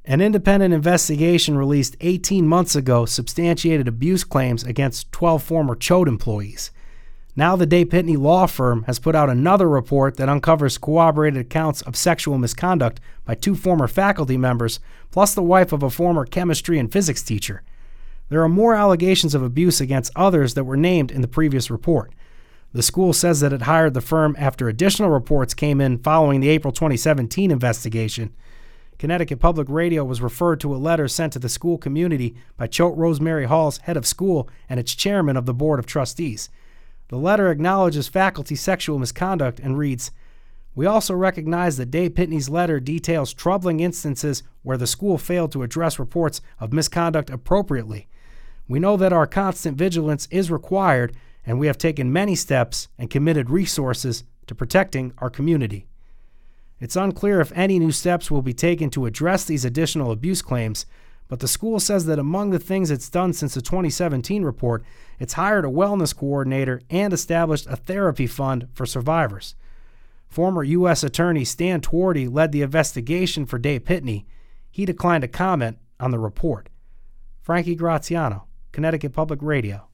An independent investigation released 18 months ago substantiated abuse claims against 12 former Choate employees. Now the Day Pitney law firm has put out another report that uncovers corroborated accounts of sexual misconduct by 2 former faculty members, plus the wife of a former chemistry and physics teacher. There are more allegations of abuse against others that were named in the previous report. The school says that it hired the firm after additional reports came in following the April 2017 investigation. Connecticut Public Radio was referred to a letter sent to the school community by Choate Rosemary Hall's head of school and its chairman of the Board of Trustees. The letter acknowledges faculty sexual misconduct and reads, "We also recognize that Day Pitney's letter details troubling instances where the school failed to address reports of misconduct appropriately. We know that our constant vigilance is required, and we have taken many steps and committed resources to protecting our community." It's unclear if any new steps will be taken to address these additional abuse claims, but the school says that among the things it's done since the 2017 report, it's hired a wellness coordinator and established a therapy fund for survivors. Former U.S. Attorney Stan Twardy led the investigation for Day Pitney. He declined to comment on the report. Frankie Graziano, Connecticut Public Radio.